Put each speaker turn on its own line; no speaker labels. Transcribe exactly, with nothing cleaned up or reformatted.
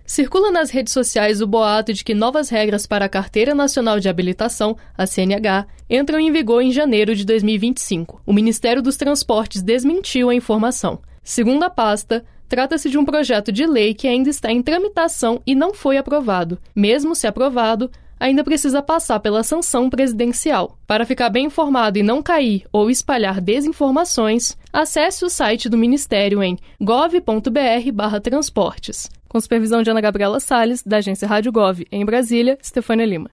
Circula nas redes sociais o boato de que novas regras para a Carteira Nacional de Habilitação, a C N H, entram em vigor em janeiro de dois mil e vinte e cinco. O Ministério dos Transportes desmentiu a informação. Segundo a pasta, trata-se de um projeto de lei que ainda está em tramitação e não foi aprovado. Mesmo se aprovado, ainda precisa passar pela sanção presidencial. Para ficar bem informado e não cair ou espalhar desinformações, acesse o site do Ministério em gov ponto br barra transportes. Com supervisão de Ana Gabriela Salles, da agência Rádio Gov, em Brasília, Stefânia Lima.